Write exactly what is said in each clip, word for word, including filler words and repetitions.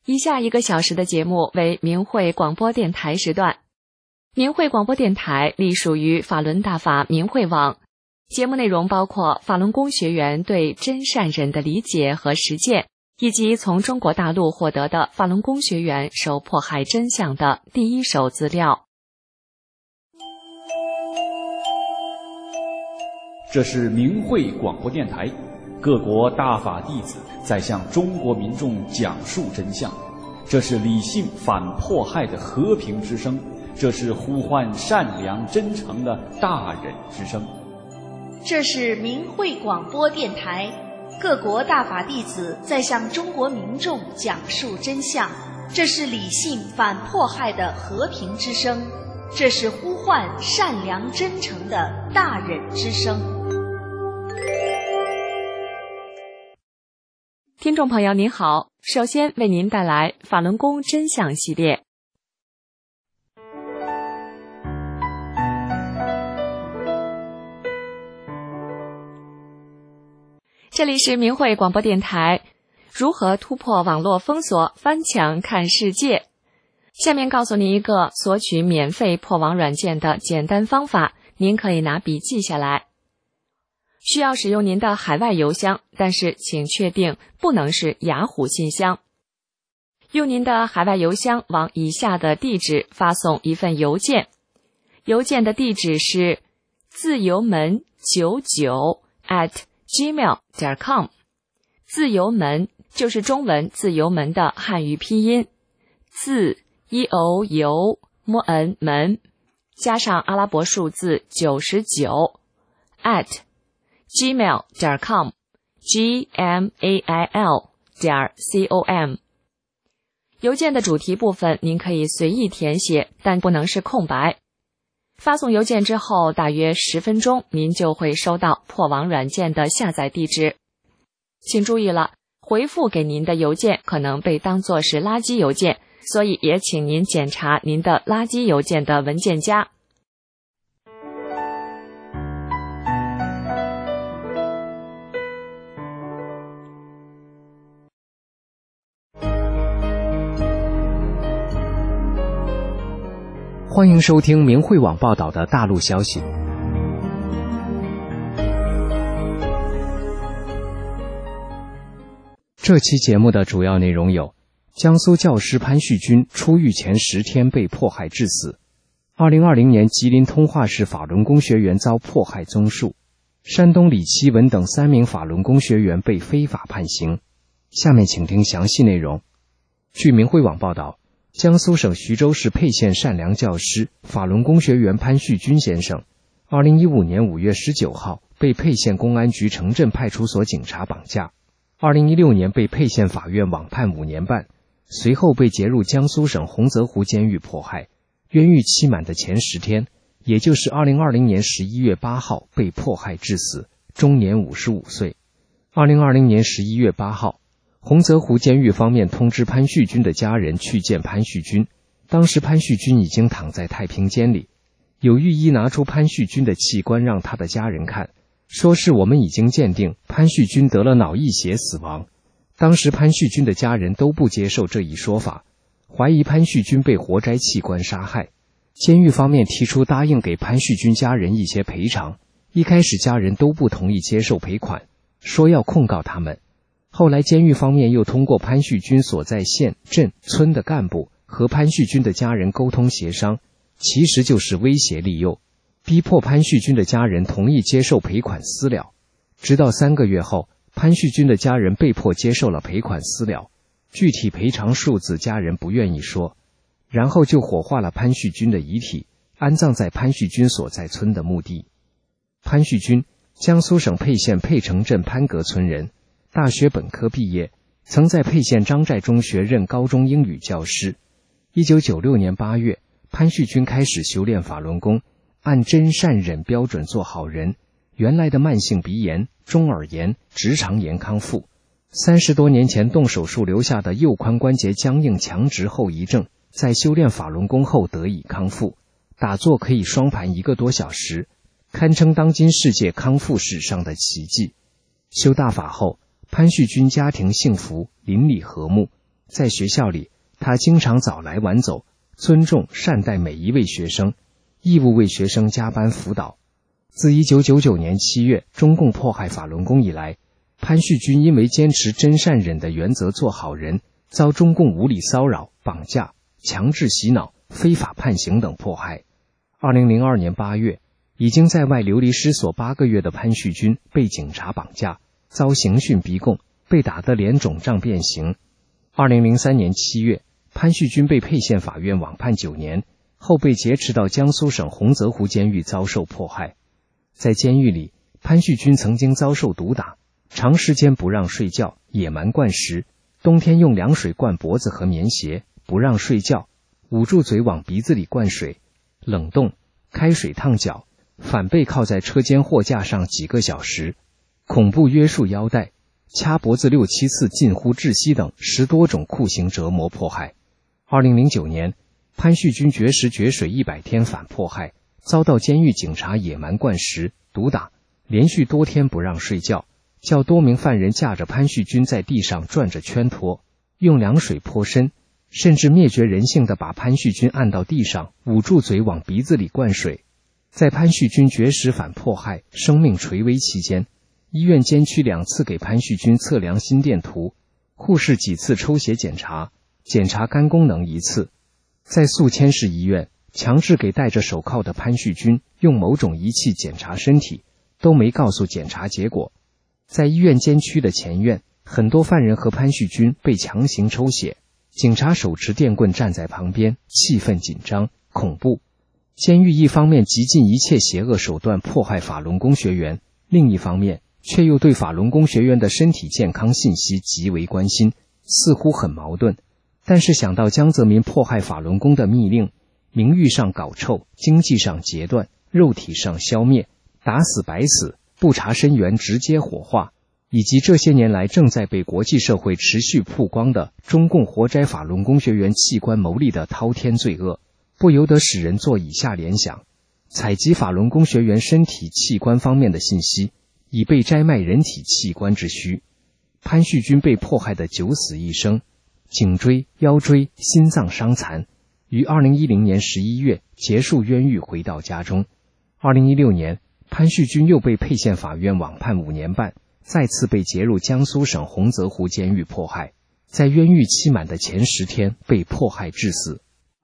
以下一个小时的节目为明慧广播电台时段。明慧广播电台隶属于法轮大法明慧网，节目内容包括法轮功学员对真善忍的理解和实践，以及从中国大陆获得的法轮功学员受迫害真相的第一手资料。 这是明慧广播电台，各国大法弟子在向中国民众讲述真相。这是理性反迫害的和平之声，这是呼唤善良真诚的大忍之声。 这是明慧广播电台，各国大法弟子在向中国民众讲述真相。这是理性反迫害的和平之声，这是呼唤善良真诚的大忍之声。 听众朋友您好，首先为您带来法轮功真相系列。这里是明慧广播电台，如何突破网络封锁，翻墙看世界。下面告诉您一个索取免费破网软件的简单方法，您可以拿笔记下来。需要使用您的海外邮箱，但是请确定不能是雅虎信箱。用您的海外邮箱往以下的地址发送一份邮件，邮件的地址是自由门九九 at gmail 点 com。 自由门就是中文自由门的汉语拼音，自 e o 由 m n 门加上阿拉伯数字九十九 at gmail 点 com g m a i l 点 c o m。 邮件的主题部分您可以随意填写，但不能是空白。发送邮件之后大约十分钟，您就会收到破网软件的下载地址。请注意了，回复给您的邮件可能被当作是垃圾邮件，所以也请您检查您的垃圾邮件的文件夹。 欢迎收听明慧网报道的大陆消息。这期节目的主要内容有：江苏教师潘旭军出狱前十天被迫害致死；二零二零年吉林通化市法轮功学员遭迫害综述；山东李奇文等三名法轮功学员被非法判刑。下面请听详细内容。据明慧网报道，江苏省徐州市沛县善良教师法轮功学员潘旭军先生二零一五年五月十九号被沛县公安局城镇派出所警察绑架，二零一六年被沛县法院网判五年半，随后被劫入江苏省洪泽湖监狱迫害。冤狱期满的前十天，也就是二零二零年十一月八号被迫害致死，终年五十五岁。二零二零年十一月八号，洪泽湖监狱方面通知潘旭军的家人去见潘旭军，当时潘旭军已经躺在太平间里，有狱医拿出潘旭军的器官让他的家人看，说是我们已经鉴定潘旭军得了脑溢血死亡。当时潘旭军的家人都不接受这一说法，怀疑潘旭军被活摘器官杀害。监狱方面提出答应给潘旭军家人一些赔偿，一开始家人都不同意接受赔款，说要控告他们。后来监狱方面又通过潘旭军所在县、镇、村的干部和潘旭军的家人沟通协商，其实就是威胁利诱，逼迫潘旭军的家人同意接受赔款私了。直到三个月后，潘旭军的家人被迫接受了赔款私了，具体赔偿数字家人不愿意说，然后就火化了潘旭军的遗体，安葬在潘旭军所在村的墓地。潘旭军，江苏省沛县沛城镇潘阁村人，大学本科毕业，曾在沛县张寨中学任高中英语教师。一九九六年八月，潘旭军开始修炼法轮功，按真善忍标准做好人，原来的慢性鼻炎、中耳炎、直肠炎康复。三十多年前动手术留下的右髋关节僵硬强直后遗症，在修炼法轮功后得以康复，打坐可以双盘一个多小时，堪称当今世界康复史上的奇迹。修大法后，潘旭军家庭幸福，邻里和睦， 在学校里，他经常早来晚走，尊重善待每一位学生，义务为学生加班辅导。自一九九九年七月中共迫害法轮功以来，潘旭军因为坚持真善忍的原则做好人，遭中共无理骚扰、绑架、强制洗脑、非法判刑等迫害。二零零二年八月，已经在外流离失所八个月的潘旭军被警察绑架，遭刑讯逼供，被打得脸肿胀变形。二零零三年七月，潘旭军被沛县法院网判九年，后被劫持到江苏省洪泽湖监狱遭受迫害。在监狱里，潘旭军曾经遭受毒打，长时间不让睡觉，野蛮灌食，冬天用凉水灌脖子和棉鞋，不让睡觉，捂住嘴往鼻子里灌水，冷冻、开水烫脚，反背靠在车间货架上几个小时，恐怖约束腰带，掐脖子六七次近乎窒息等十多种酷刑折磨迫害。二零零九年，潘旭军绝食绝水一百天反迫害，遭到监狱警察野蛮灌食、毒打，连续多天不让睡觉，叫多名犯人架着潘旭军在地上转着圈拖，用凉水泼身，甚至灭绝人性地把潘旭军按到地上，捂住嘴往鼻子里灌水。在潘旭军绝食反迫害、生命垂危期间，医院监区两次给潘旭军测量心电图，护士几次抽血检查，检查肝功能一次。在宿迁市医院，强制给戴着手铐的潘旭军用某种仪器检查身体，都没告诉检查结果。在医院监区的前院，很多犯人和潘旭军被强行抽血，警察手持电棍站在旁边，气氛紧张、恐怖。监狱一方面极尽一切邪恶手段迫害法轮功学员，另一方面却又对法轮功学员的身体健康信息极为关心，似乎很矛盾。但是想到江泽民迫害法轮功的密令，名誉上搞臭，经济上截断，肉体上消灭，打死白死，不查身源直接火化，以及这些年来正在被国际社会持续曝光的中共活摘法轮功学员器官牟利的滔天罪恶，不由得使人做以下联想：采集法轮功学员身体器官方面的信息，以备摘卖人体器官之需。潘旭军被迫害的九死一生，颈椎、腰椎、心脏伤残，于二零一零年十一月结束冤狱回到家中。二零一六年，潘旭军又被沛县法院网判五年半，再次被劫入江苏省洪泽湖监狱迫害，在冤狱期满的前十天被迫害致死。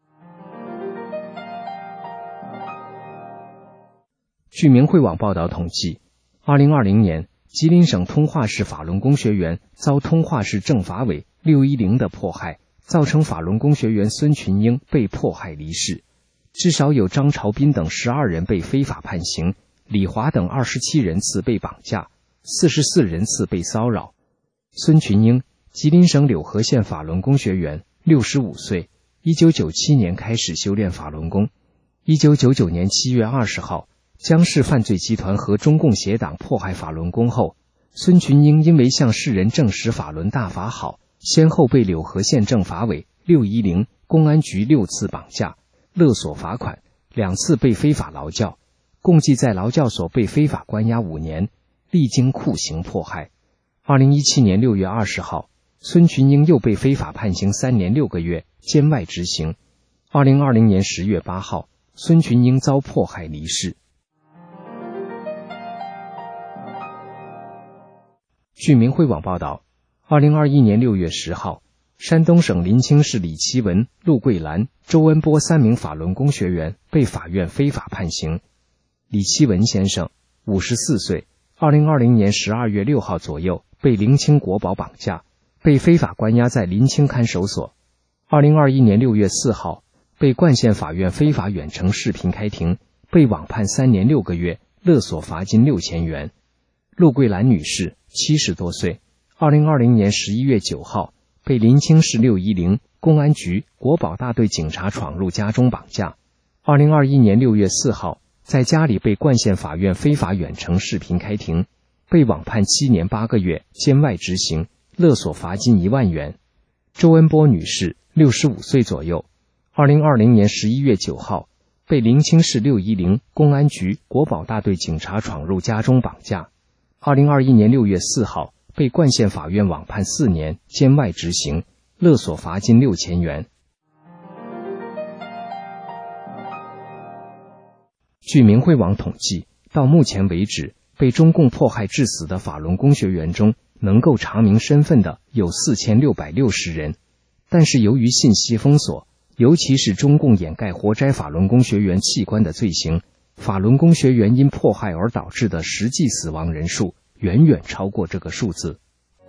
据明慧网报道统计，二零二零年，吉林省通化市法轮功学员遭通化市政法委六一零的迫害，造成法轮功学员孙群英被迫害离世。至少有张朝斌等十二人被非法判刑，李华等二十七人次被绑架，四十四人次被骚扰。孙群英，吉林省柳河县法轮功学员，六十五岁，一九九七年开始修炼法轮功。一九九九年七月二十号，江氏犯罪集团和中共邪党迫害法轮功后，孙群英因为向世人证实法轮大法好，先后被柳河县政法委、六一零公安局六次绑架、勒索罚款，两次被非法劳教，共计在劳教所被非法关押五年，历经酷刑迫害。二零一七年六月二十号，孙群英又被非法判刑三年六个月，监外执行。二零二零年十月八号，孙群英遭迫害离世。据明慧网报道，二零二一年六月十号，山东省临清市李奇文、陆桂兰、周恩波三名法轮功学员被法院非法判刑。李奇文先生，五十四岁，二零二零年十二月六号左右被临清国保绑架，被非法关押在临清看守所。二零二一年六月四号，被冠县法院非法远程视频开庭，被网判三年六个月，勒索罚金六千元。陆桂兰女士，七十多岁，二零二零年十一月九号被临清市六一零公安局国保大队警察闯入家中绑架。二零二一年六月四号，在家里被冠县法院非法远程视频开庭，被网判七年八个月，监外执行，勒索罚金一万元。周恩波女士，六十五岁左右，二零二零年十一月九号被临清市六一零公安局国保大队警察闯入家中绑架。二零二一年六月四号被冠县法院网判四年，监外执行， 勒索罚金六千元。据明慧网统计，到目前为止，被中共迫害致死的法轮功学员中，能够查明身份的有四千六百六十人，但是由于信息封锁，尤其是中共掩盖活摘法轮功学员器官的罪行，法轮功学员因迫害而导致的实际死亡人数远远超过这个数字。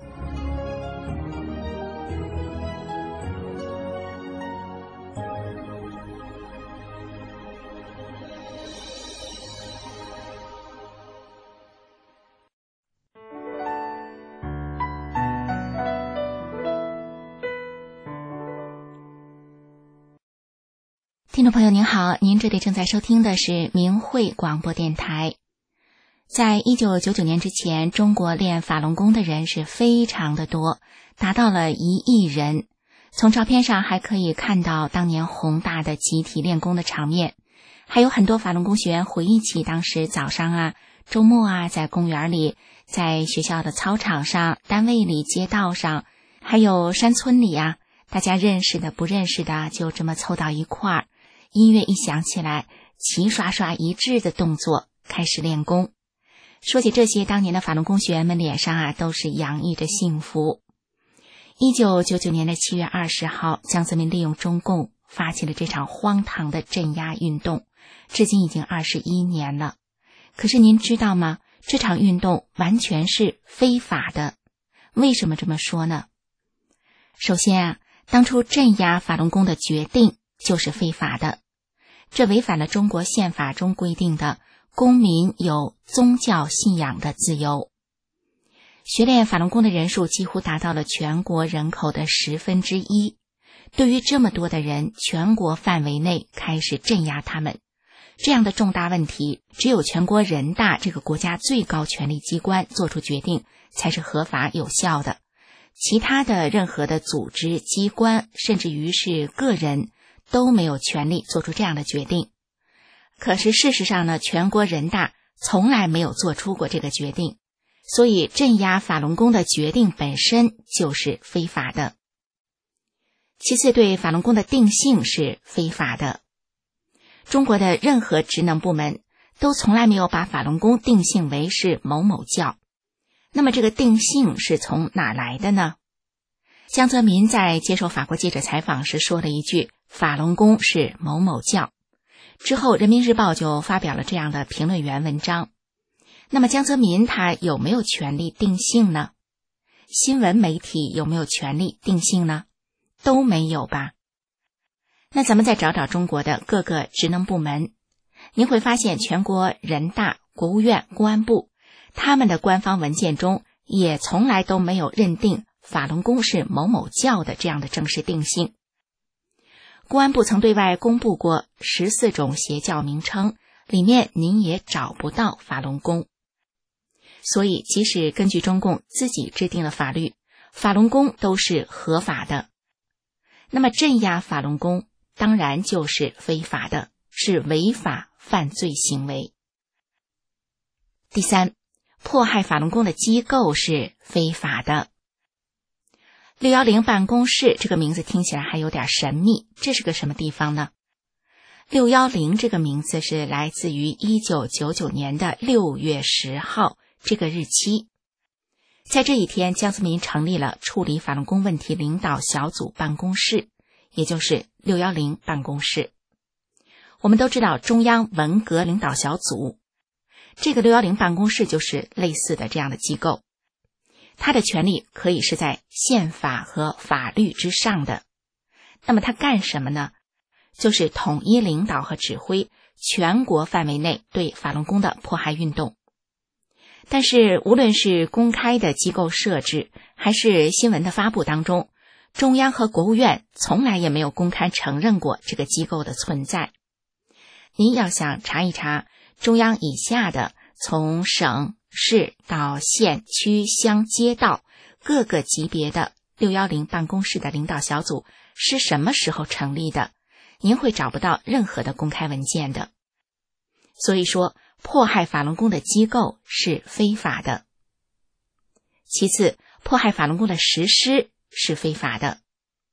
听众朋友您好，您这里正在收听的是明慧广播电台。在一九九九年之前，中国练法轮功的人是非常的多，达到了一亿人。从照片上还可以看到当年宏大的集体练功的场面，还有很多法轮功学员回忆起当时早上啊、周末啊，在公园里，在学校的操场上、单位里、街道上，还有山村里啊，大家认识的不认识的就这么凑到一块儿，音乐一响起来，齐刷刷一致的动作开始练功。说起这些，当年的法轮功学员们脸上啊都是洋溢着幸福。一九九九年的七月二十号，江泽民利用中共发起了这场荒唐的镇压运动，至今已经二十一年了。可是您知道吗？这场运动完全是非法的。为什么这么说呢？首先啊，当初镇压法轮功的决定就是非法的，这违反了中国宪法中规定的公民有宗教信仰的自由。学练法轮功的人数几乎达到了全国人口的十分之一。对于这么多的人，全国范围内开始镇压他们，这样的重大问题，只有全国人大这个国家最高权力机关做出决定才是合法有效的。其他的任何的组织、机关，甚至于是个人，都没有权利做出这样的决定。可是事实上呢，全国人大从来没有做出过这个决定，所以镇压法轮功的决定本身就是非法的。其次，对法轮功的定性是非法的。中国的任何职能部门都从来没有把法轮功定性为是某某教。那么这个定性是从哪来的呢？江泽民在接受法国记者采访时说了一句，法轮功是某某教。之后人民日报就发表了这样的评论员文章。那么江泽民他有没有权利定性呢？新闻媒体有没有权利定性呢？都没有吧。那咱们再找找中国的各个职能部门，您会发现全国人大、国务院、公安部他们的官方文件中也从来都没有认定法轮功是某某教的这样的正式定性。公安部曾对外公布过十四种邪教名称，里面您也找不到法轮功。所以即使根据中共自己制定的法律，法轮功都是合法的。那么镇压法轮功当然就是非法的，是违法犯罪行为。第三，迫害法轮功的机构是非法的。六一零办公室这个名字听起来还有点神秘，这是个什么地方呢？六一零这个名字是来自于一九九九年的六月十号这个日期。在这一天，江泽民成立了处理法轮功问题领导小组办公室，也就是六一零办公室。我们都知道中央文革领导小组，这个六一零办公室就是类似的这样的机构，它的权力可以是在宪法和法律之上的。那么它干什么呢？就是统一领导和指挥全国范围内对法轮功的迫害运动。但是无论是公开的机构设置，还是新闻的发布当中，中央和国务院从来也没有公开承认过这个机构的存在。您要想查一查中央以下的从省、市到县、区、乡、街道各个级别的六一零办公室的领导小组是什么时候成立的，您会找不到任何的公开文件的。所以说，迫害法轮功的机构是非法的。其次，迫害法轮功的实施是非法的。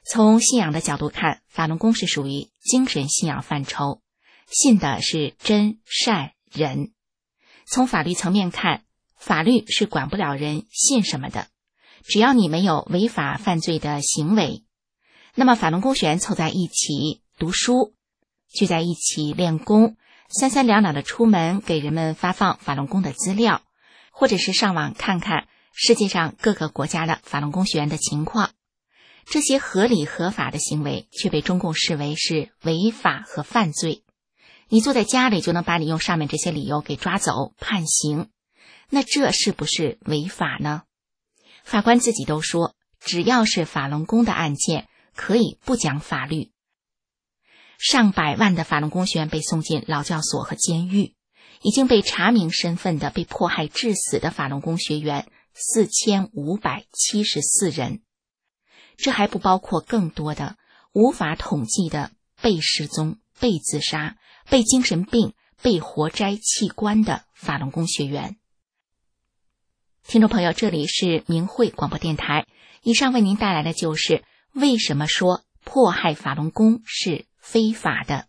从信仰的角度看，法轮功是属于精神信仰范畴，信的是真善人。从法律层面看，法律是管不了人信什么的，只要你没有违法犯罪的行为。那么法轮功学员凑在一起读书，聚在一起练功，三三两两的出门给人们发放法轮功的资料，或者是上网看看世界上各个国家的法轮功学员的情况。这些合理合法的行为却被中共视为是违法和犯罪。你坐在家里就能把你用上面这些理由给抓走判刑，那这是不是违法呢？法官自己都说，只要是法轮功的案件可以不讲法律。上百万的法轮功学员被送进劳教所和监狱，已经被查明身份的被迫害致死的法轮功学员四千五百七十四人。这还不包括更多的无法统计的被失踪、被自杀、被精神病、被活摘器官的法轮功学员。听众朋友，这里是明慧广播电台，以上为您带来的就是为什么说迫害法轮功是非法的。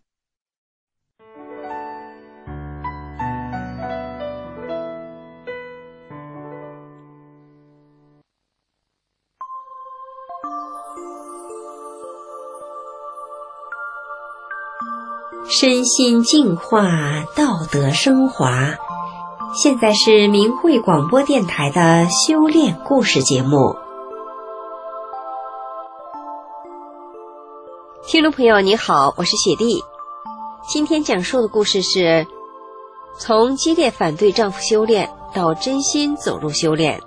身心净化，道德升华。现在是明慧广播电台的修炼故事节目。 听众朋友你好，我是雪莉。今天讲述的故事是从激烈反对丈夫修炼到真心走入修炼。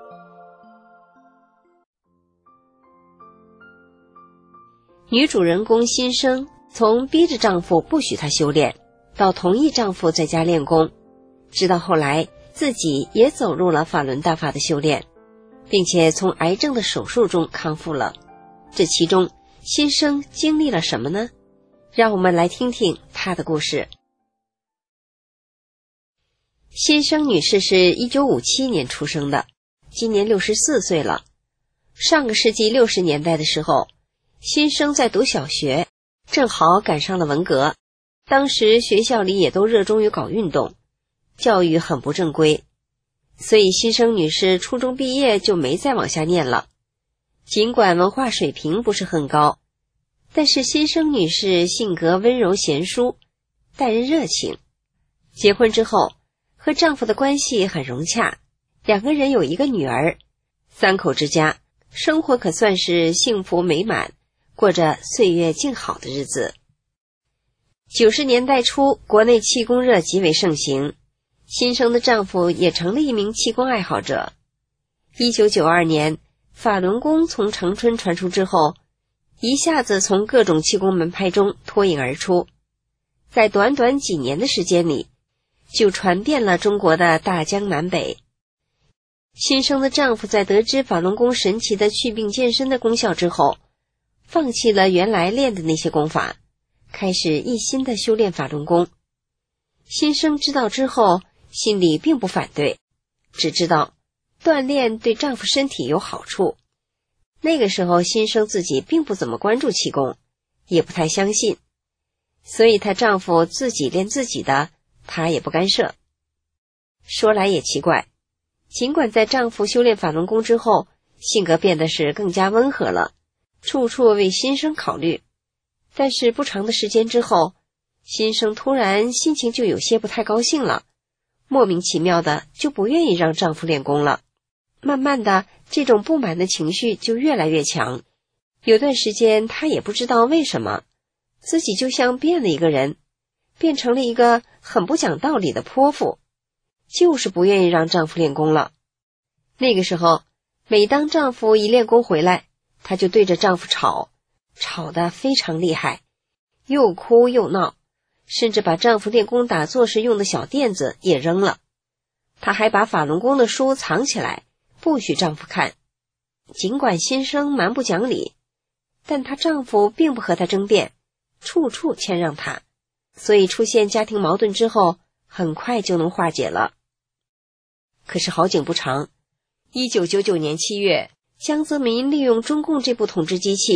女主人公心生从逼着丈夫不许她修炼，到同意丈夫在家练功，直到后来自己也走入了法轮大法的修炼，并且从癌症的手术中康复了。这其中心生经历了什么呢？让我们来听听她的故事。心生女士是一九五七年出生的，今年六十四岁了。上个世纪六十年代的时候，心生在读小学，正好赶上了文革，当时学校里也都热衷于搞运动，教育很不正规，所以心生女士初中毕业就没再往下念了。尽管文化水平不是很高，但是心生女士性格温柔贤淑，待人热情。结婚之后，和丈夫的关系很融洽，两个人有一个女儿，三口之家，生活可算是幸福美满，过着岁月静好的日子。九十年代初，国内气功热极为盛行，心生的丈夫也成了一名气功爱好者。一九九二年，法轮功从长春传出之后，一下子从各种气功门派中脱颖而出，在短短几年的时间里，就传遍了中国的大江南北。心生的丈夫在得知法轮功神奇的祛病健身的功效之后，放弃了原来练的那些功法，开始一心的修炼法轮功。心生知道之后，心里并不反对，只知道锻炼对丈夫身体有好处。那个时候心生自己并不怎么关注气功，也不太相信，所以她丈夫自己练自己的，她也不干涉。说来也奇怪，尽管在丈夫修炼法轮功之后，性格变得是更加温和了，处处为心生考虑，但是不长的时间之后，心生突然心情就有些不太高兴了，莫名其妙的就不愿意让丈夫练功了。慢慢的，这种不满的情绪就越来越强，有段时间她也不知道为什么，自己就像变了一个人，变成了一个很不讲道理的泼妇，就是不愿意让丈夫练功了。那个时候，每当丈夫一练功回来，她就对着丈夫吵，吵得非常厉害，又哭又闹，甚至把丈夫练功打坐时用的小垫子也扔了。她还把法轮功的书藏起来，不许丈夫看。尽管心生蛮不讲理，但她丈夫并不和她争辩，处处谦让她，所以出现家庭矛盾之后，很快就能化解了。可是好景不长，一九九九年七月，江泽民利用中共这部统治机器，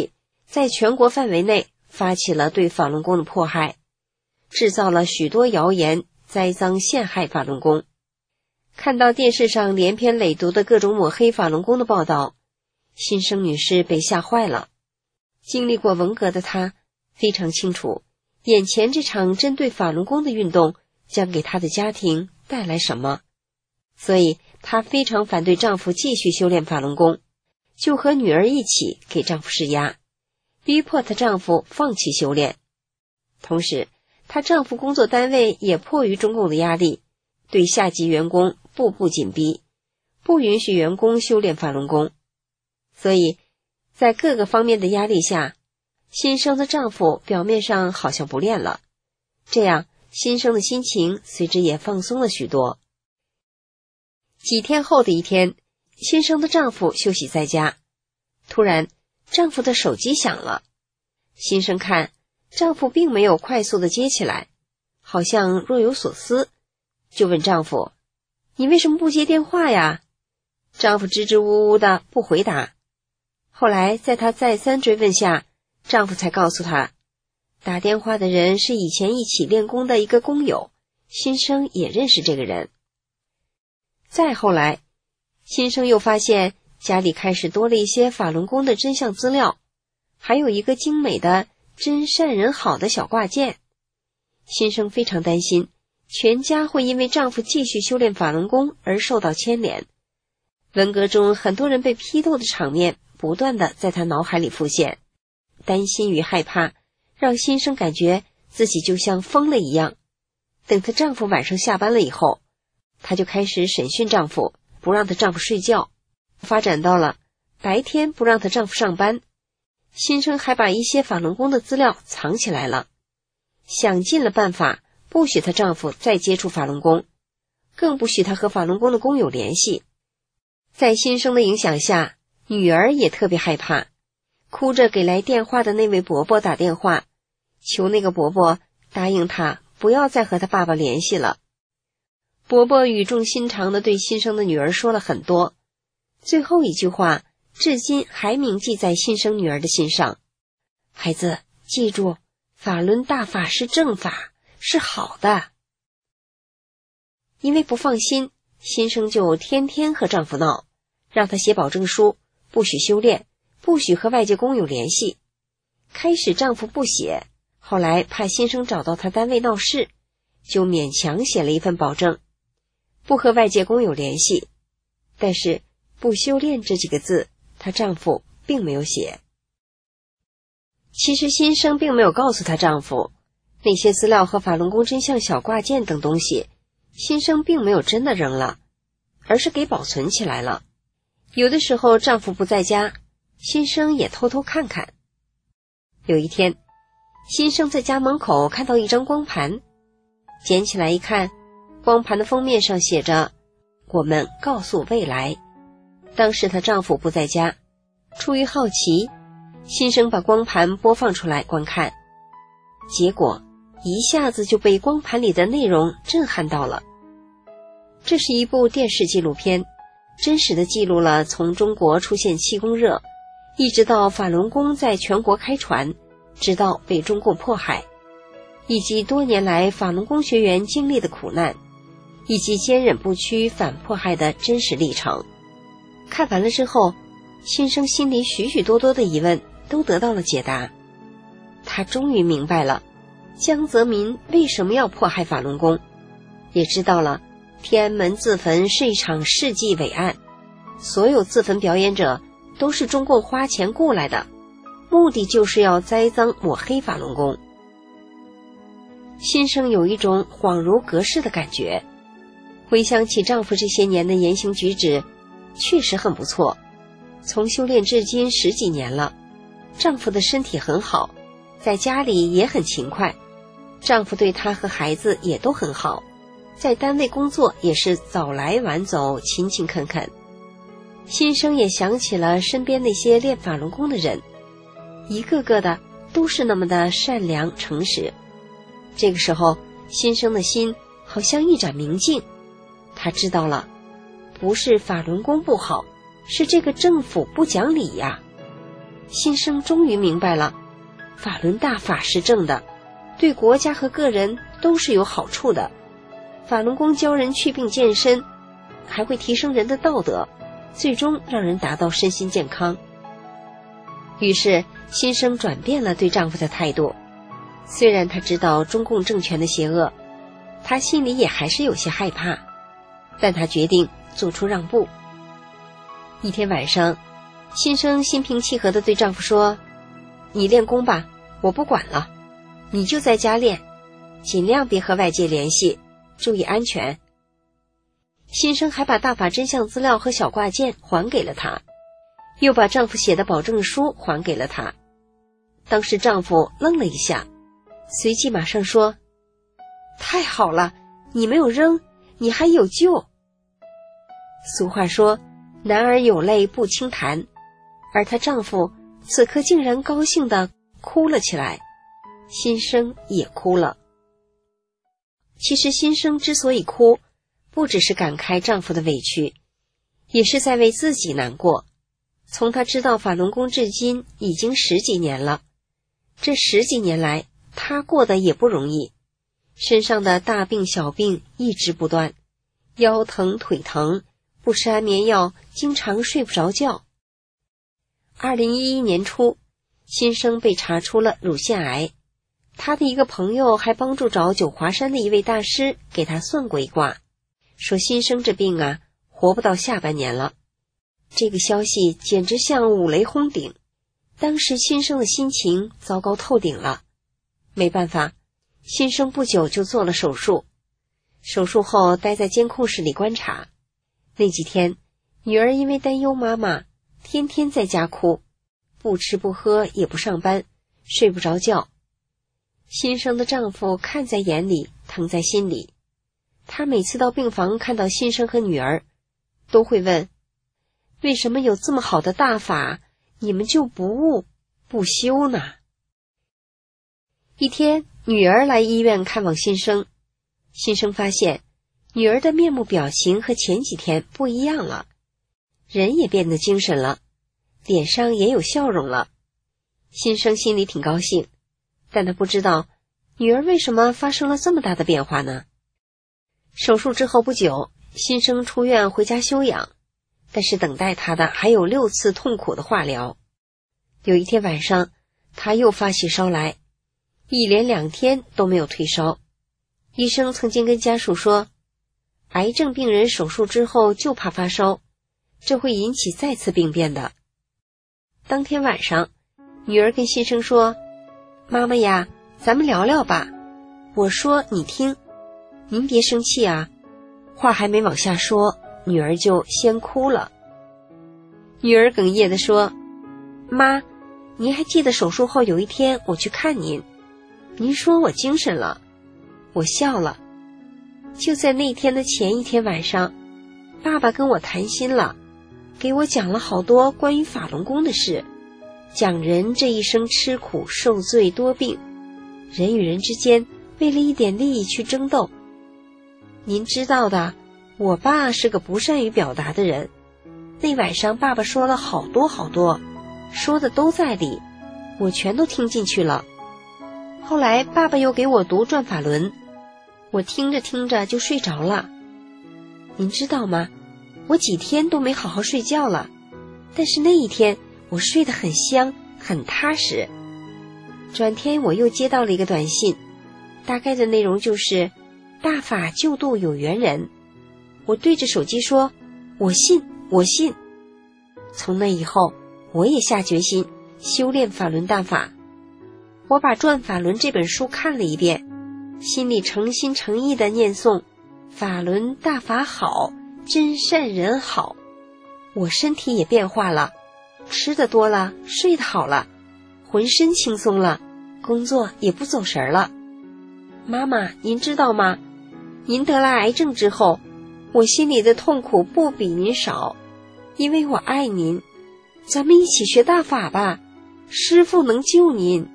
在全国范围内发起了对法轮功的迫害，制造了许多谣言，栽赃陷害法轮功。看到电视上连篇累牍的各种抹黑法轮功的报道，新生女士被吓坏了。经历过文革的她非常清楚，眼前这场针对法轮功的运动将给她的家庭带来什么，所以她非常反对丈夫继续修炼法轮功，就和女儿一起给丈夫施压，逼迫她丈夫放弃修炼。同时，她丈夫工作单位也迫于中共的压力，对下级员工步步紧逼，不允许员工修炼法轮功。所以在各个方面的压力下，新生的丈夫表面上好像不练了，这样新生的心情随之也放松了许多。几天后的一天，新生的丈夫休息在家，突然丈夫的手机响了。新生看丈夫并没有快速地接起来，好像若有所思，就问丈夫：你为什么不接电话呀？丈夫支支吾吾的不回答。后来在她再三追问下，丈夫才告诉她，打电话的人是以前一起练功的一个工友，新生也认识这个人。再后来，新生又发现家里开始多了一些法轮功的真相资料，还有一个精美的真善人好的小挂件。新生非常担心全家会因为丈夫继续修炼法轮功而受到牵连。文革中很多人被批斗的场面不断地在她脑海里浮现，担心与害怕让新生感觉自己就像疯了一样。等她丈夫晚上下班了以后，她就开始审讯丈夫，不让她丈夫睡觉，发展到了白天不让她丈夫上班。新生还把一些法轮功的资料藏起来了，想尽了办法不许她丈夫再接触法轮功，更不许她和法轮功的工友联系。在新生的影响下，女儿也特别害怕，哭着给来电话的那位伯伯打电话，求那个伯伯答应她不要再和她爸爸联系了。伯伯语重心长地对新生的女儿说了很多，最后一句话至今还铭记在新生女儿的心上：孩子，记住，法轮大法是正法，是好的。因为不放心，新生就天天和丈夫闹，让他写保证书，不许修炼，不许和外界工友联系。开始丈夫不写，后来怕新生找到他单位闹事，就勉强写了一份保证，不和外界工友联系。但是不修炼这几个字，她丈夫并没有写。其实新生并没有告诉她丈夫，那些资料和法轮功真相小挂件等东西，新生并没有真的扔了，而是给保存起来了。有的时候丈夫不在家，新生也偷偷看看。有一天，新生在家门口看到一张光盘，捡起来一看，光盘的封面上写着我们告诉未来。当时她丈夫不在家，出于好奇，新生把光盘播放出来观看，结果一下子就被光盘里的内容震撼到了。这是一部电视纪录片，真实的记录了从中国出现气功热，一直到法轮功在全国开传，直到被中共迫害，以及多年来法轮功学员经历的苦难，以及坚忍不屈反迫害的真实历程。看完了之后，新生心里许许多多的疑问都得到了解答。他终于明白了江泽民为什么要迫害法轮功，也知道了天安门自焚是一场世纪伟案，所有自焚表演者都是中共花钱雇来的，目的就是要栽赃抹黑法轮功。新生有一种恍如隔世的感觉，回想起丈夫这些年的言行举止，确实很不错。从修炼至今十几年了，丈夫的身体很好，在家里也很勤快，丈夫对她和孩子也都很好，在单位工作也是早来晚走，勤勤恳恳。新生也想起了身边那些练法轮功的人，一个个的都是那么的善良诚实。这个时候，新生的心好像一盏明镜，她知道了，不是法轮功不好，是这个政府不讲理呀。 新生终于明白了，法轮大法是正的，对国家和个人都是有好处的。法轮功教人祛病健身，还会提升人的道德，最终让人达到身心健康。于是新生转变了对丈夫的态度，虽然她知道中共政权的邪恶，她心里也还是有些害怕，但她决定做出让步。一天晚上，新生心平气和地对丈夫说，你练功吧，我不管了，你就在家练，尽量别和外界联系，注意安全。新生还把大法真相资料和小挂件还给了她，又把丈夫写的保证书还给了她。当时丈夫愣了一下，随即马上说，太好了，你没有扔，你还有救。俗话说，男儿有泪不轻弹，而她丈夫此刻竟然高兴地哭了起来，新生也哭了。其实新生之所以哭，不只是感慨丈夫的委屈，也是在为自己难过。从她知道法轮功至今已经十几年了，这十几年来她过得也不容易，身上的大病小病一直不断，腰疼腿疼，不吃安眠药，经常睡不着觉。二零一一年初，新生被查出了乳腺癌，他的一个朋友还帮助找九华山的一位大师给他算过一卦，说新生这病啊，活不到下半年了。这个消息简直像五雷轰顶，当时新生的心情糟糕透顶了。没办法，新生不久就做了手术，手术后待在监控室里观察。那几天，女儿因为担忧妈妈，天天在家哭，不吃不喝也不上班，睡不着觉。新生的丈夫看在眼里，疼在心里。他每次到病房看到新生和女儿，都会问，为什么有这么好的大法，你们就不悟不修呢？一天，女儿来医院看望新生，新生发现女儿的面目表情和前几天不一样了，人也变得精神了，脸上也有笑容了。新生心里挺高兴，但他不知道女儿为什么发生了这么大的变化呢？手术之后不久，新生出院回家休养，但是等待他的还有六次痛苦的化疗。有一天晚上，他又发起烧来，一连两天都没有退烧。医生曾经跟家属说，癌症病人手术之后就怕发烧，这会引起再次病变的。当天晚上，女儿跟新生说，妈妈呀，咱们聊聊吧，我说你听，您别生气啊。话还没往下说，女儿就先哭了。女儿哽咽地说，妈，您还记得手术后有一天我去看您，您说我精神了，我笑了。就在那天的前一天晚上，爸爸跟我谈心了，给我讲了好多关于法轮功的事，讲人这一生吃苦受罪多病，人与人之间为了一点利益去争斗。您知道的，我爸是个不善于表达的人，那晚上爸爸说了好多好多，说的都在理，我全都听进去了。后来爸爸又给我读转法轮，我听着听着就睡着了。您知道吗，我几天都没好好睡觉了，但是那一天我睡得很香很踏实。转天我又接到了一个短信，大概的内容就是大法救度有缘人。我对着手机说，我信我信。从那以后，我也下决心修炼法轮大法。我把《转法轮》这本书看了一遍，心里诚心诚意地念诵，法轮大法好，真善人好。我身体也变化了，吃得多了，睡得好了，浑身轻松了，工作也不走神了。妈妈，您知道吗？您得了癌症之后，我心里的痛苦不比您少，因为我爱您。咱们一起学大法吧，师父能救您。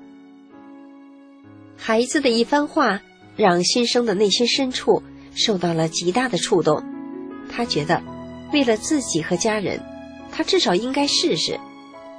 孩子的一番话让新生的内心深处受到了极大的触动，他觉得为了自己和家人，他至少应该试试。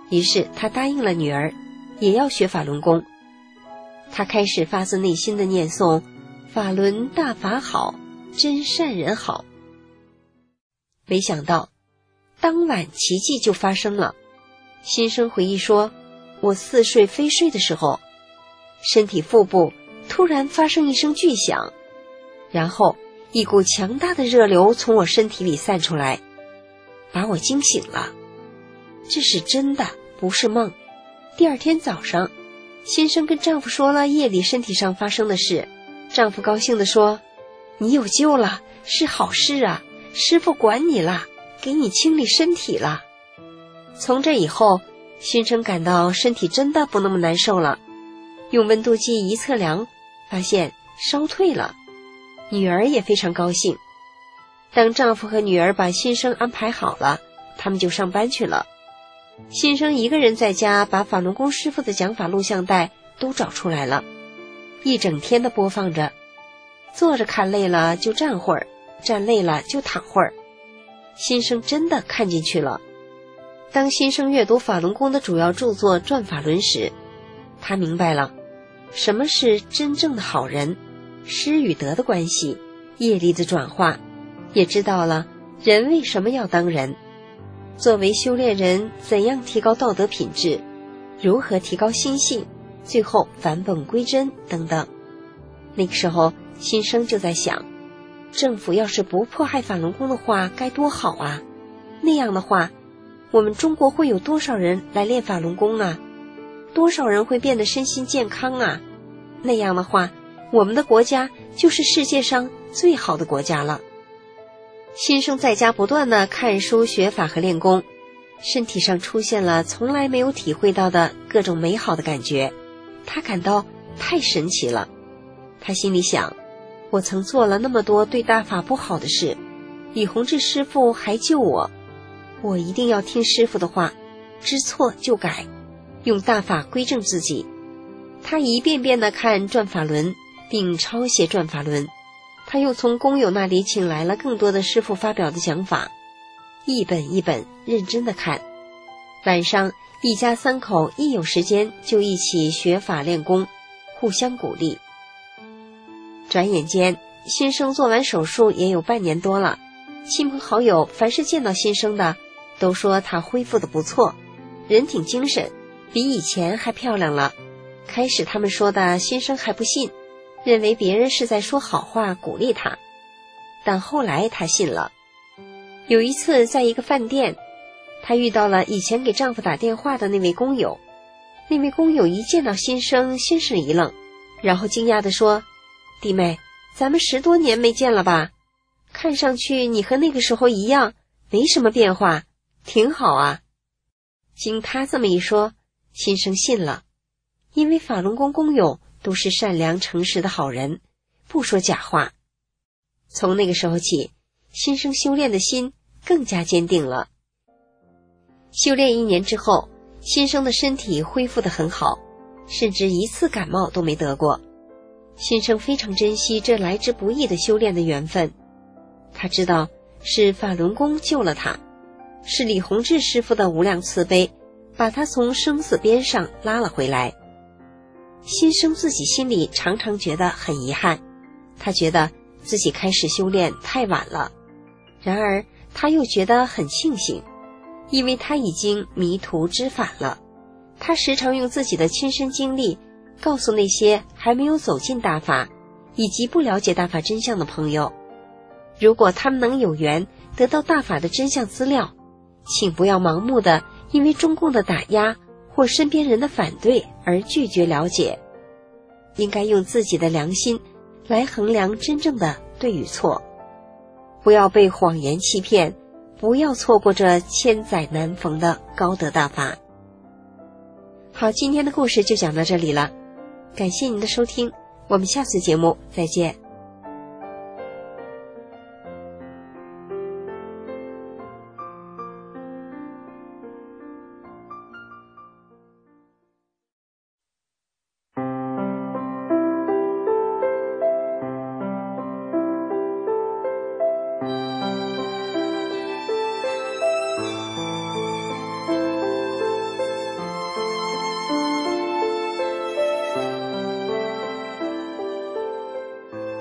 于是他答应了女儿，也要学法轮功。他开始发自内心的念诵法轮大法好，真善人好。没想到当晚奇迹就发生了。新生回忆说，我似睡非睡的时候，身体腹部突然发生一声巨响，然后一股强大的热流从我身体里散出来，把我惊醒了。这是真的，不是梦。第二天早上，新生跟丈夫说了夜里身体上发生的事。丈夫高兴地说，你有救了，是好事啊，师父管你了，给你清理身体了。从这以后，新生感到身体真的不那么难受了，用温度计一测量，发现烧退了。女儿也非常高兴。当丈夫和女儿把新生安排好了，他们就上班去了。新生一个人在家把法轮功师傅的讲法录像带都找出来了，一整天的播放着，坐着看累了就站会儿，站累了就躺会儿。新生真的看进去了。当新生阅读法轮功的主要著作《转法轮》时，他明白了什么是真正的好人，失与得的关系，业力的转化，也知道了人为什么要当人，作为修炼人怎样提高道德品质，如何提高心性，最后返本归真等等。那个时候新生就在想，政府要是不迫害法轮功的话该多好啊，那样的话我们中国会有多少人来练法轮功啊，多少人会变得身心健康啊，那样的话我们的国家就是世界上最好的国家了。新生在家不断地看书学法和练功，身体上出现了从来没有体会到的各种美好的感觉，他感到太神奇了。他心里想，我曾做了那么多对大法不好的事，李洪志师父还救我，我一定要听师父的话，知错就改，用大法归正自己。他一遍遍地看转法轮，并抄写转法轮。他又从工友那里请来了更多的师父发表的讲法，一本一本认真地看。晚上一家三口一有时间就一起学法练功，互相鼓励。转眼间新生做完手术也有半年多了，亲朋好友凡是见到新生的都说他恢复得不错，人挺精神，比以前还漂亮了。开始他们说的新生还不信，认为别人是在说好话鼓励他，但后来他信了。有一次在一个饭店，他遇到了以前给丈夫打电话的那位工友。那位工友一见到新生先是一愣，然后惊讶地说，弟妹，咱们十多年没见了吧，看上去你和那个时候一样，没什么变化，挺好啊。经他这么一说，新生信了，因为法轮功工友都是善良诚实的好人，不说假话。从那个时候起，新生修炼的心更加坚定了。修炼一年之后，新生的身体恢复得很好，甚至一次感冒都没得过。新生非常珍惜这来之不易的修炼的缘分，他知道是法轮功救了他，是李洪志师傅的无量慈悲，把他从生死边上拉了回来。新生自己心里常常觉得很遗憾，他觉得自己开始修炼太晚了，然而他又觉得很庆幸，因为他已经迷途知返了。他时常用自己的亲身经历告诉那些还没有走进大法以及不了解大法真相的朋友，如果他们能有缘得到大法的真相资料，请不要盲目的因为中共的打压或身边人的反对而拒绝了解，应该用自己的良心来衡量真正的对与错，不要被谎言欺骗，不要错过这千载难逢的高德大法。好，今天的故事就讲到这里了，感谢您的收听，我们下次节目再见。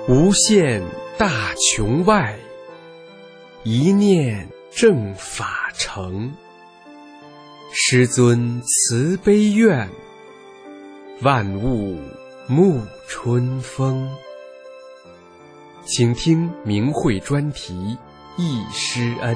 无限大穹外，一念正法成。师尊慈悲愿，万物沐春风。请听明慧专题忆师恩。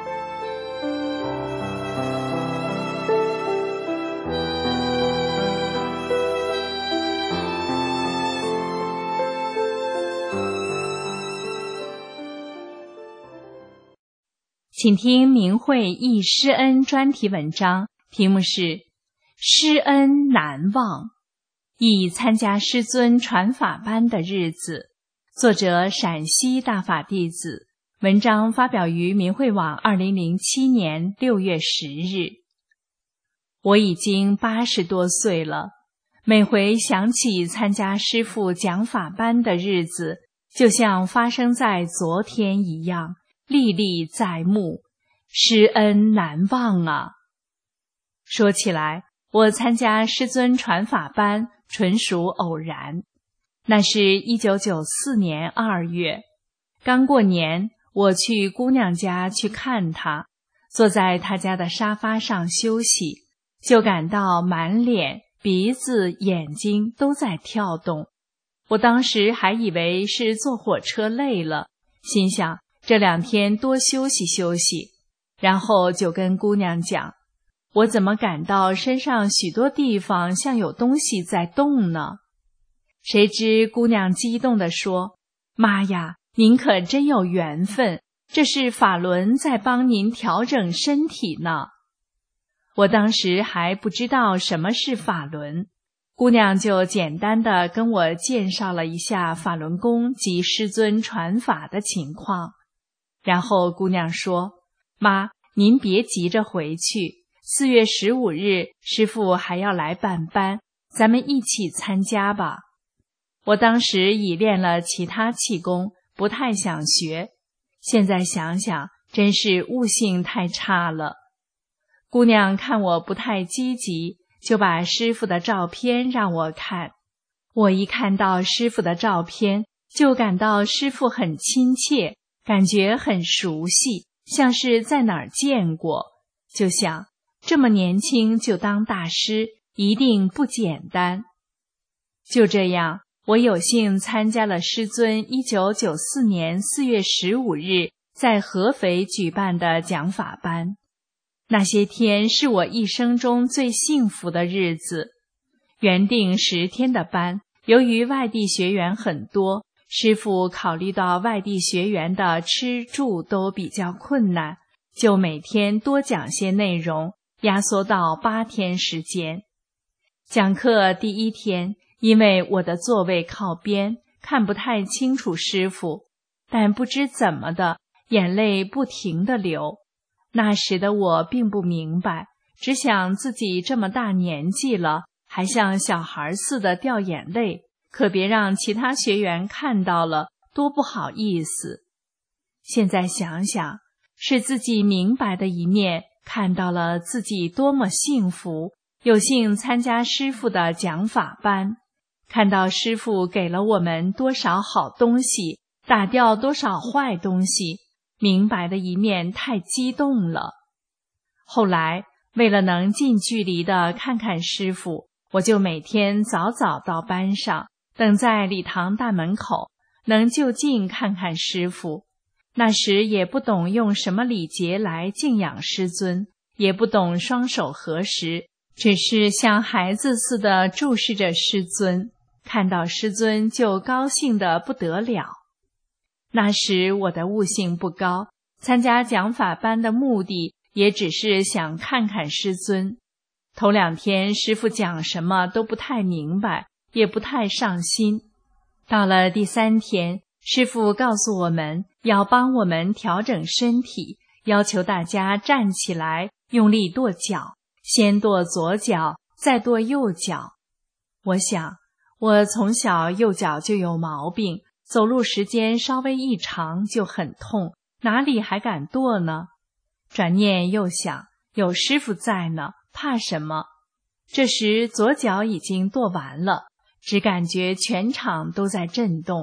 请听明慧忆师恩专题文章，题目是《师恩难忘》，忆参加师尊传法班的日子。作者陕西大法弟子，文章发表于明慧网二零零七年六月十日。我已经八十多岁了，每回想起参加师父讲法班的日子，就像发生在昨天一样，历历在目，师恩难忘啊！说起来，我参加师尊传法班纯属偶然。那是一九九四年二月，刚过年，我去姑娘家去看她，坐在她家的沙发上休息，就感到满脸、鼻子、眼睛都在跳动。我当时还以为是坐火车累了，心想这两天多休息休息，然后就跟姑娘讲，我怎么感到身上许多地方像有东西在动呢？谁知姑娘激动地说，妈呀，您可真有缘分，这是法轮在帮您调整身体呢。我当时还不知道什么是法轮，姑娘就简单地跟我介绍了一下法轮功及师尊传法的情况。然后姑娘说，妈，您别急着回去，四月十五日师父还要来办班，咱们一起参加吧。我当时已练了其他气功，不太想学，现在想想真是悟性太差了。姑娘看我不太积极，就把师父的照片让我看。我一看到师父的照片，就感到师父很亲切，感觉很熟悉，像是在哪儿见过，就想这么年轻就当大师，一定不简单。就这样，我有幸参加了师尊一九九四年四月十五日在合肥举办的讲法班。那些天是我一生中最幸福的日子。原定十天的班，由于外地学员很多，师父考虑到外地学员的吃住都比较困难，就每天多讲些内容，压缩到八天时间。讲课第一天，因为我的座位靠边，看不太清楚师父，但不知怎么的，眼泪不停地流。那时的我并不明白，只想自己这么大年纪了，还像小孩似的掉眼泪，可别让其他学员看到了，多不好意思。现在想想，是自己明白的一面，看到了自己多么幸福，有幸参加师父的讲法班，看到师父给了我们多少好东西，打掉多少坏东西，明白的一面太激动了。后来为了能近距离地看看师父，我就每天早早到班上，等在礼堂大门口，能就近看看师父。那时也不懂用什么礼节来敬仰师尊，也不懂双手合十，只是像孩子似的注视着师尊，看到师尊就高兴得不得了。那时我的悟性不高，参加讲法班的目的也只是想看看师尊。头两天师父讲什么都不太明白，也不太上心。到了第三天，师父告诉我们要帮我们调整身体，要求大家站起来，用力跺脚，先跺左脚，再跺右脚。我想，我从小右脚就有毛病，走路时间稍微一长就很痛，哪里还敢跺呢？转念又想，有师父在呢，怕什么？这时左脚已经跺完了，只感觉全场都在震动，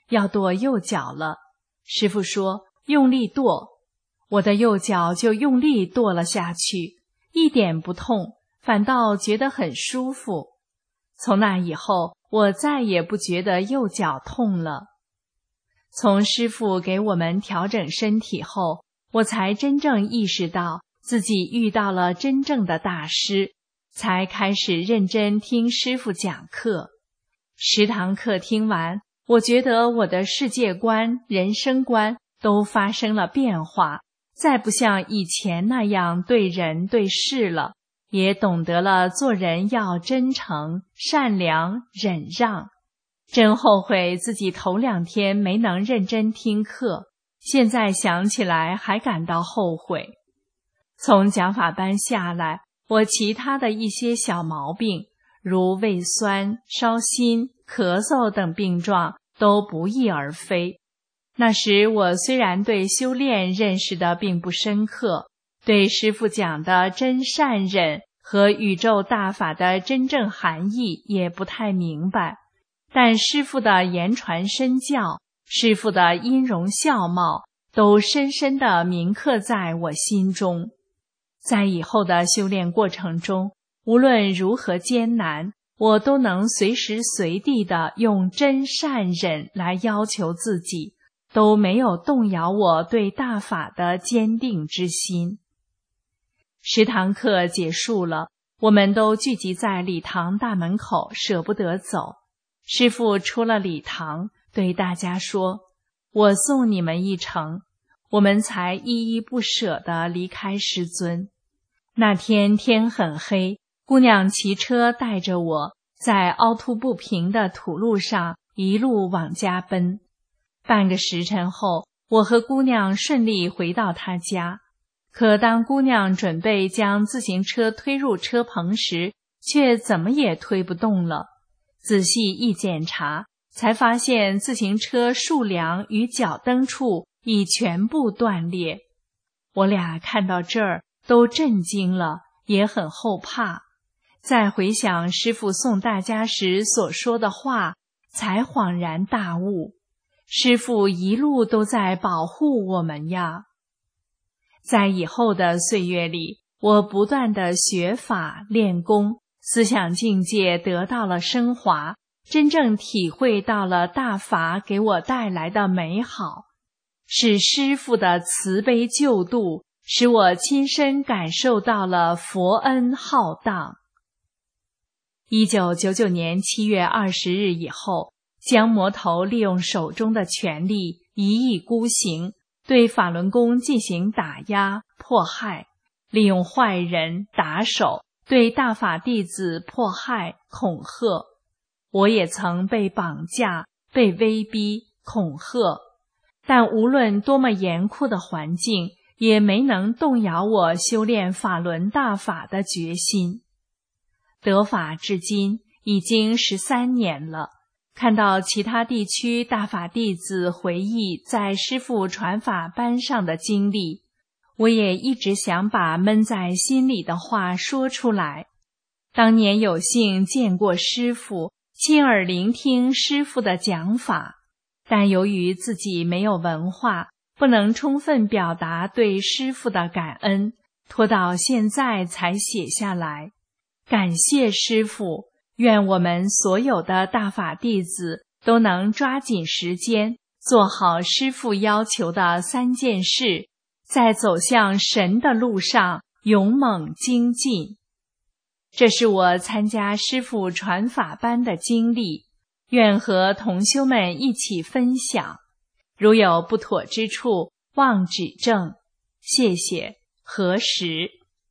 要跺右脚了。师父说用力跺，我的右脚就用力跺了下去，一点不痛，反倒觉得很舒服。从那以后，我再也不觉得右脚痛了。从师父给我们调整身体后，我才真正意识到自己遇到了真正的大师，才开始认真听师父讲课。十堂课听完，我觉得我的世界观、人生观都发生了变化，再不像以前那样对人对事了，也懂得了做人要真诚、善良、忍让。真后悔自己头两天没能认真听课，现在想起来还感到后悔。从讲法班下来，我其他的一些小毛病，如胃酸、烧心、咳嗽等病状都不翼而飞。那时我虽然对修炼认识的并不深刻，对师父讲的真善忍和宇宙大法的真正含义也不太明白，但师父的言传身教，师父的音容笑貌都深深地铭刻在我心中。在以后的修炼过程中，无论如何艰难，我都能随时随地地用真善忍来要求自己，都没有动摇我对大法的坚定之心。十堂课结束了，我们都聚集在礼堂大门口，舍不得走。师父出了礼堂，对大家说：“我送你们一程。”我们才依依不舍地离开师尊。那天天很黑，姑娘骑车带着我，在凹凸不平的土路上一路往家奔。半个时辰后，我和姑娘顺利回到她家。可当姑娘准备将自行车推入车棚时，却怎么也推不动了。仔细一检查，才发现自行车竖梁与脚蹬处已全部断裂。我俩看到这儿都震惊了，也很后怕。再回想师父送大家时所说的话，才恍然大悟，师父一路都在保护我们呀。在以后的岁月里，我不断地学法练功，思想境界得到了升华，真正体会到了大法给我带来的美好，是师父的慈悲救度，使我亲身感受到了佛恩浩荡。一九九九年七月二十日以后，江魔头利用手中的权力一意孤行，对法轮功进行打压迫害，利用坏人打手对大法弟子迫害恐吓。我也曾被绑架，被威逼恐吓，但无论多么严酷的环境，也没能动摇我修炼法轮大法的决心。得法至今已经十三年了，看到其他地区大法弟子回忆在师父传法班上的经历，我也一直想把闷在心里的话说出来。当年有幸见过师父，亲耳聆听师父的讲法，但由于自己没有文化，不能充分表达对师父的感恩，拖到现在才写下来。感谢师父，愿我们所有的大法弟子都能抓紧时间，做好师父要求的三件事，在走向神的路上勇猛精进。这是我参加师父传法班的经历，愿和同修们一起分享。如有不妥之处，望指正。谢谢。何时？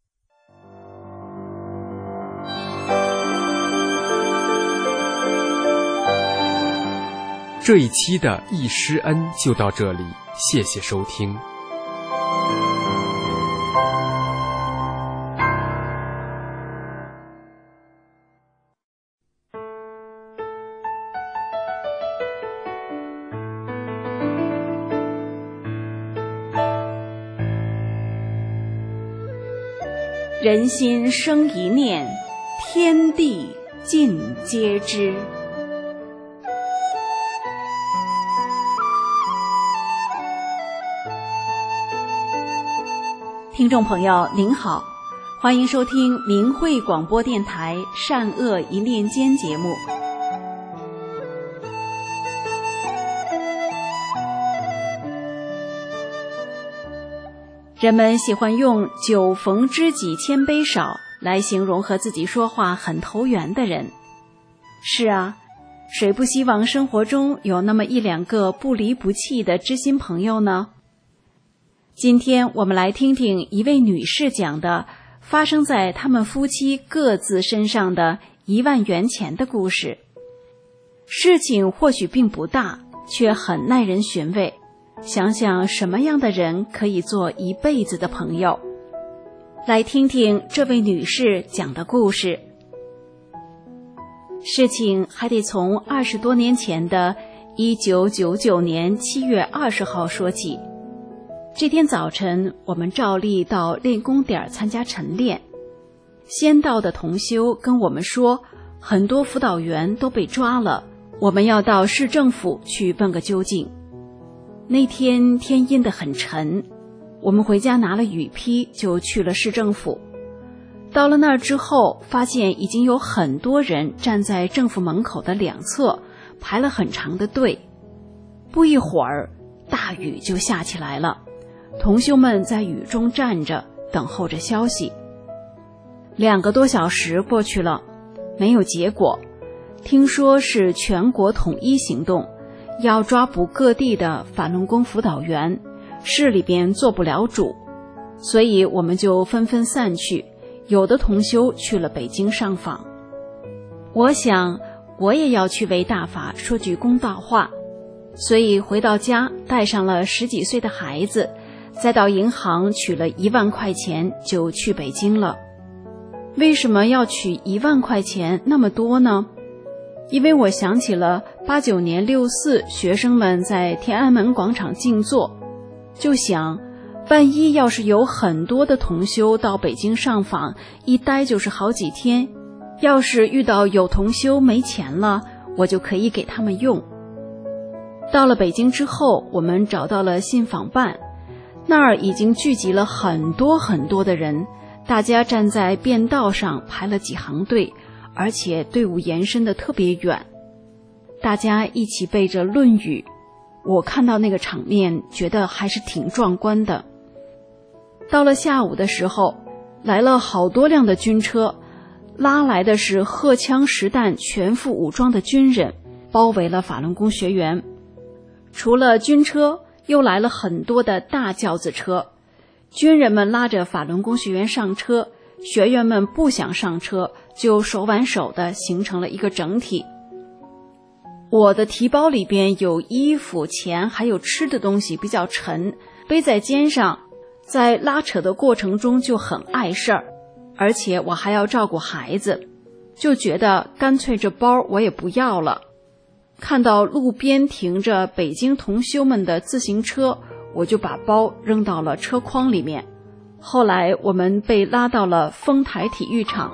这一期的易师恩就到这里，谢谢收听。 人心生一念，天地尽皆知。 听众朋友您好，欢迎收听明慧广播电台善恶一念间节目。人们喜欢用酒逢知己千杯少来形容和自己说话很投缘的人。是啊，谁不希望生活中有那么一两个不离不弃的知心朋友呢？今天我们来听听一位女士讲的发生在他们夫妻各自身上的一万元钱的故事。事情或许并不大，却很耐人寻味。想想什么样的人可以做一辈子的朋友？来听听这位女士讲的故事。事情还得从二十多年前的一九九九年七月二十号说起。这天早晨，我们照例到练功点参加晨练。先到的同修跟我们说，很多辅导员都被抓了，我们要到市政府去问个究竟。那天天阴得很沉，我们回家拿了雨披就去了市政府。到了那儿之后，发现已经有很多人站在政府门口的两侧排了很长的队。不一会儿，大雨就下起来了，同修们在雨中站着等候着消息。两个多小时过去了，没有结果。听说是全国统一行动，要抓捕各地的法轮功辅导员，市里边做不了主，所以我们就纷纷散去，有的同修去了北京上访。我想我也要去为大法说句公道话，所以回到家带上了十几岁的孩子，再到银行取了一万块钱就去北京了。为什么要取一万块钱那么多呢？因为我想起了八九年六四学生们在天安门广场静坐，就想万一要是有很多的同修到北京上访，一待就是好几天，要是遇到有同修没钱了，我就可以给他们用。到了北京之后，我们找到了信访办，那儿已经聚集了很多很多的人，大家站在便道上排了几行队，而且队伍延伸得特别远，大家一起背着《论语》，我看到那个场面觉得还是挺壮观的。到了下午的时候，来了好多辆的军车，拉来的是荷枪实弹全副武装的军人，包围了法轮功学员。除了军车，又来了很多的大轿子车，军人们拉着法轮功学员上车，学员们不想上车，就手挽手的形成了一个整体。我的提包里边有衣服、钱还有吃的东西，比较沉，背在肩上，在拉扯的过程中就很碍事儿，而且我还要照顾孩子，就觉得干脆这包我也不要了。看到路边停着北京同修们的自行车，我就把包扔到了车筐里面。后来我们被拉到了丰台体育场。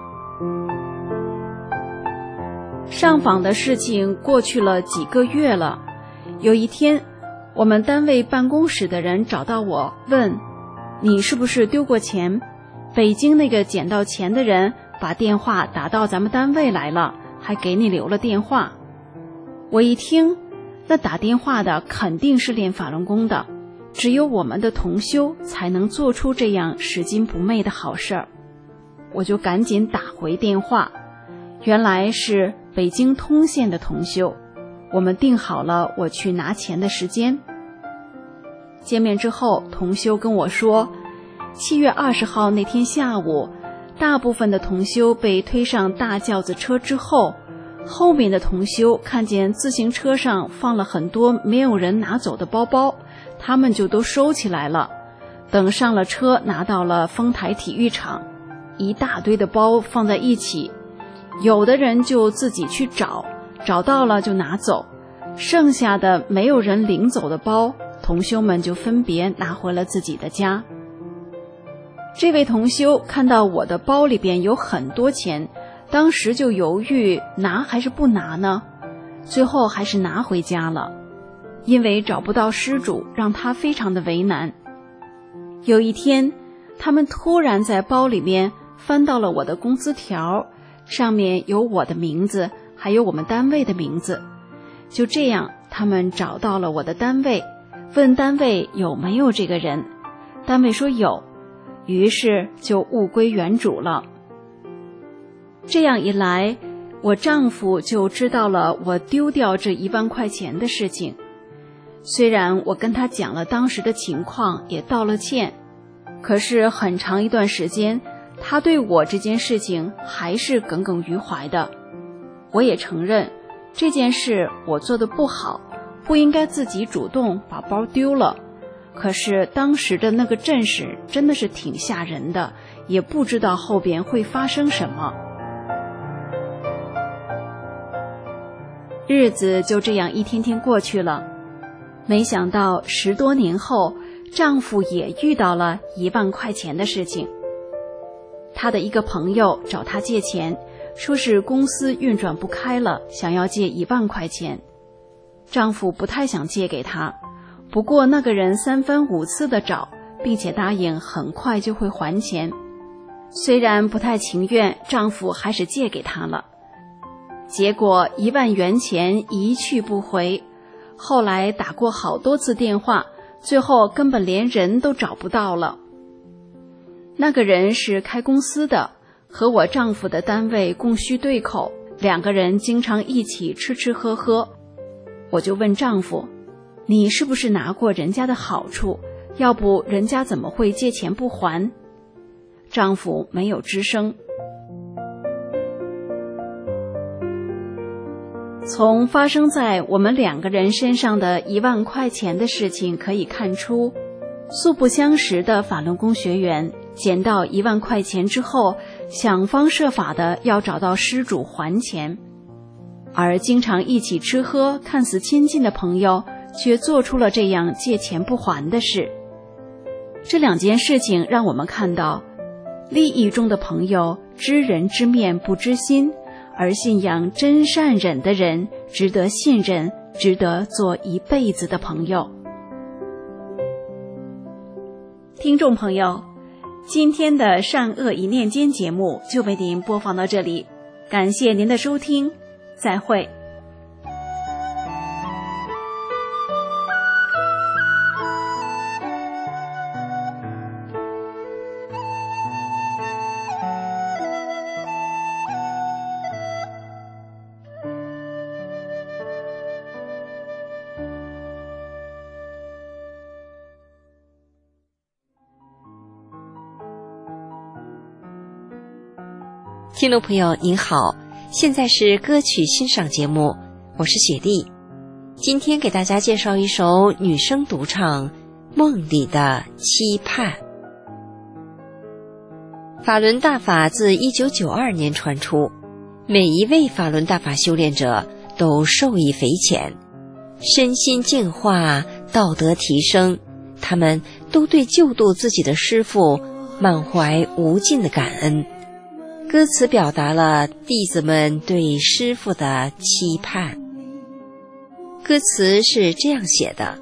上访的事情过去了几个月了，有一天我们单位办公室的人找到我，问你是不是丢过钱？北京那个捡到钱的人把电话打到咱们单位来了，还给你留了电话。我一听，那打电话的肯定是练法轮功的，只有我们的同修才能做出这样拾金不昧的好事儿。我就赶紧打回电话，原来是北京通县的同修，我们定好了我去拿钱的时间。见面之后，同修跟我说，七月二十号那天下午，大部分的同修被推上大轿子车之后，后面的同修看见自行车上放了很多没有人拿走的包包，他们就都收起来了。等上了车，拿到了丰台体育场，一大堆的包放在一起，有的人就自己去找，找到了就拿走，剩下的没有人领走的包，同修们就分别拿回了自己的家。这位同修看到我的包里边有很多钱，当时就犹豫拿还是不拿呢，最后还是拿回家了，因为找不到失主，让他非常的为难。有一天他们突然在包里面翻到了我的工资条，上面有我的名字，还有我们单位的名字。就这样，他们找到了我的单位，问单位有没有这个人，单位说有，于是就物归原主了。这样一来，我丈夫就知道了我丢掉这一万块钱的事情。虽然我跟他讲了当时的情况，也道了歉，可是很长一段时间，他对我这件事情还是耿耿于怀的。我也承认这件事我做得不好，不应该自己主动把包丢了。可是当时的那个阵势真的是挺吓人的，也不知道后边会发生什么。日子就这样一天天过去了，没想到十多年后，丈夫也遇到了一万块钱的事情。他的一个朋友找他借钱，说是公司运转不开了，想要借一万块钱。丈夫不太想借给他，不过那个人三番五次的找，并且答应很快就会还钱。虽然不太情愿，丈夫还是借给他了。结果一万元钱一去不回，后来打过好多次电话，最后根本连人都找不到了。那个人是开公司的，和我丈夫的单位供需对口，两个人经常一起吃吃喝喝。我就问丈夫，你是不是拿过人家的好处？要不人家怎么会借钱不还？丈夫没有吱声。从发生在我们两个人身上的一万块钱的事情可以看出，素不相识的法轮功学员捡到一万块钱之后，想方设法的要找到失主还钱，而经常一起吃喝看似亲近的朋友却做出了这样借钱不还的事。这两件事情让我们看到，利益中的朋友知人知面不知心，而信仰真善忍的人值得信任，值得做一辈子的朋友。听众朋友，今天的善恶一念间节目就为您播放到这里，感谢您的收听，再会。 听众朋友您好，现在是歌曲欣赏节目，我是雪莉。今天给大家介绍一首女声独唱《梦里的期盼》。法轮大法自一九九二年传出，每一位法轮大法修炼者都受益匪浅，身心净化，道德提升，他们都对救度自己的师父满怀无尽的感恩。歌词表达了弟子们对师父的期盼。歌词是这样写的：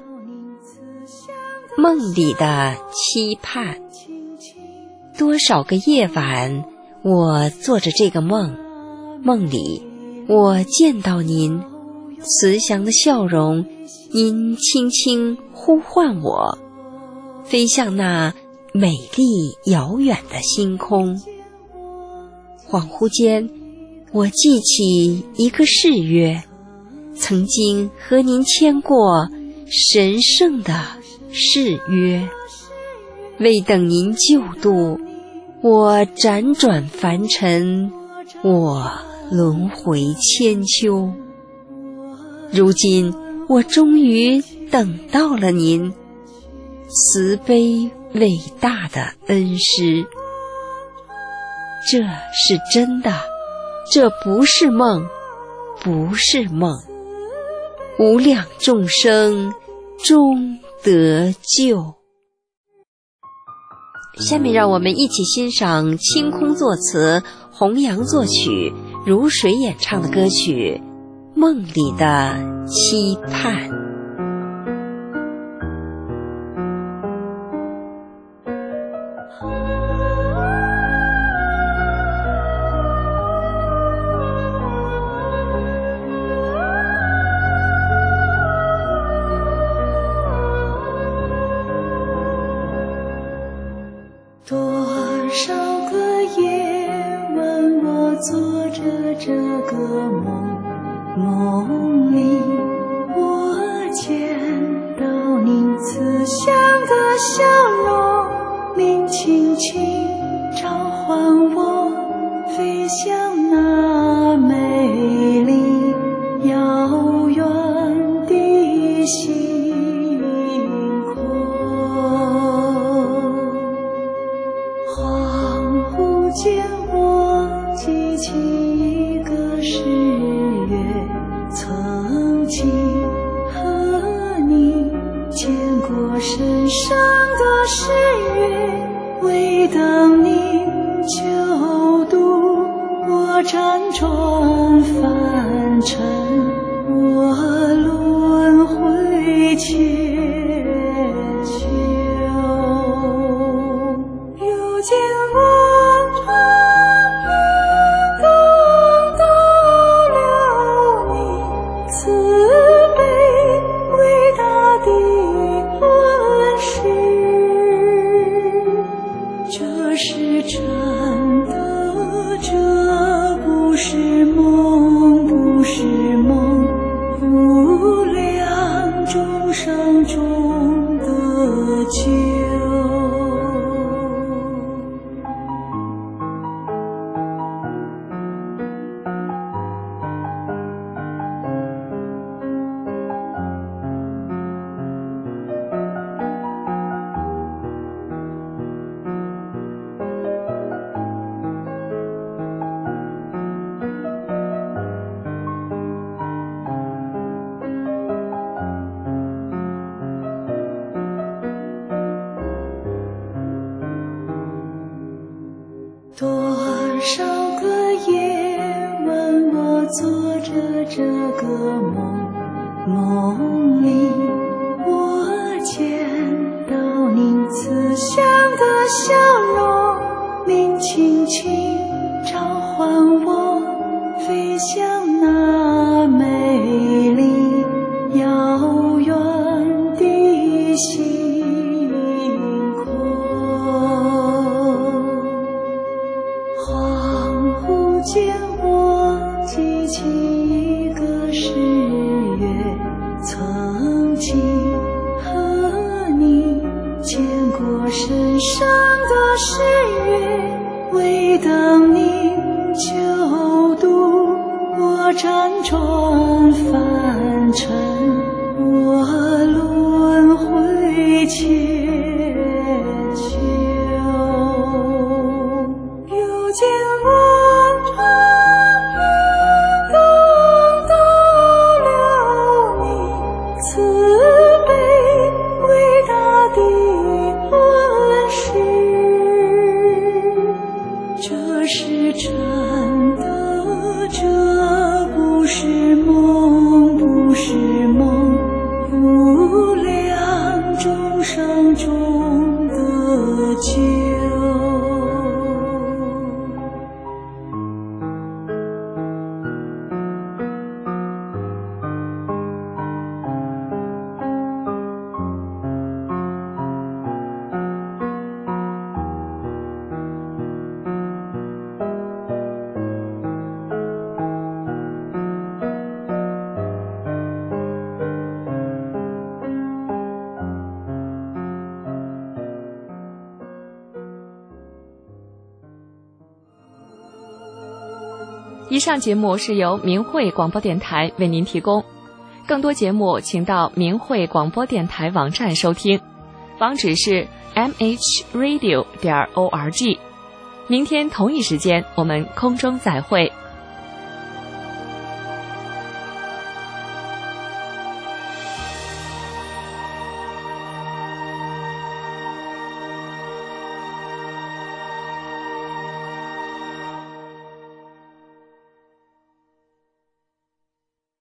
梦里的期盼，多少个夜晚我做着这个梦，梦里我见到您，慈祥的笑容，您轻轻呼唤我，飞向那美丽遥远的星空。恍惚间，我记起一个誓约，曾经和您签过神圣的誓约。为等您救度，我辗转凡尘，我轮回千秋。如今我终于等到了您，慈悲伟大的恩师。这是真的，这不是梦，不是梦。无量众生终得救。下面让我们一起欣赏清空作词、弘扬作曲、如水演唱的歌曲《梦里的期盼》。 梦里我见到您慈祥的笑容，您轻轻召唤我飞向那美丽遥远的星空。恍惚间我记起一个誓约，曾经和你牵过深深的誓约，为等您救度我辗转凡尘，我轮回千秋。又见我长夜等到了你慈悲伟大的恩师，这是真的，这不是梦，不是梦，无量众生中的救。多少个夜晚我做着这个梦，梦里我见到您慈祥的笑容，您轻轻召唤我飞向那美丽遥远的星空。恍惚间我记起一个誓约，曾经和你牵过深深的誓约，为等您救度我辗转凡尘，我轮回千秋。又见我长夜等到了你慈悲伟大的恩师，这是真的，这不是梦，不是梦，无量众生中的救。 以上节目是由明慧广播电台为您提供，更多节目请到明慧广播电台网站收听，网址是 m h radio 点 org。明天同一时间我们空中再会。